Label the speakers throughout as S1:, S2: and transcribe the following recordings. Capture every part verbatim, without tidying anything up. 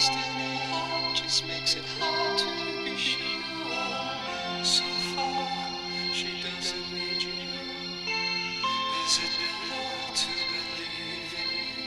S1: destiny heart just makes it hard to be sure. So far, she doesn't need you. Is it better to believe in you?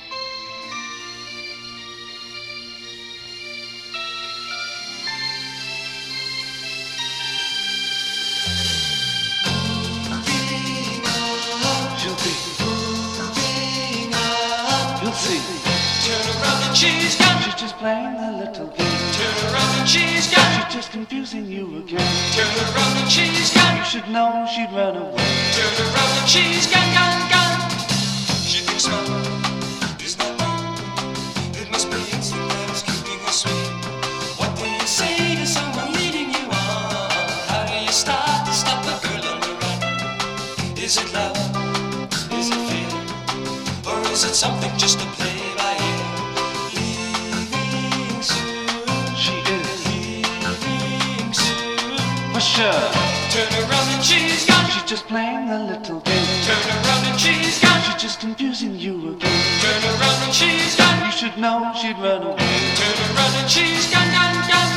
S1: She'll be moving up. You'll see. Turn around and she's gone. She's just playing a little game. Turn around and she's gone. She's just confusing you again. Turn around and she's gone. You should know she'd run away. Turn around and she's gone, gone, gone. She thinks love is not wrong. It must be instinct that is keeping her sweet. What do you say to someone leading you on? How do you start to stop a girl on the run? Is it love? Is it fear? Or is it something just to play by ear? Leaving soon. She is leaving soon. For sure. Turn around and she's gone. She's just playing a little game. Turn around and she's gone. She's just confusing you again. Turn around and she's gone. You should know she'd run away. Turn around and she's gone, gone, gone.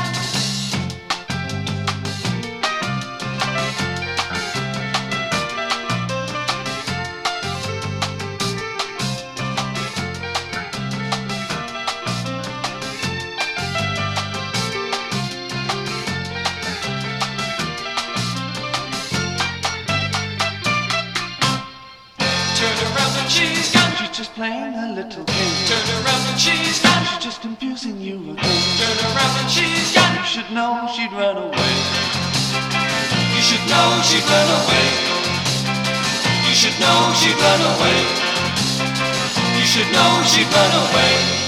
S1: Turn around and she's gone. She's just playing a little game. Turn around and she's gone. She's just confusing you again. Turn around and she's gone. You should know she'd run away. You should know she'd run away. You should know she'd run away. You should know she'd run away.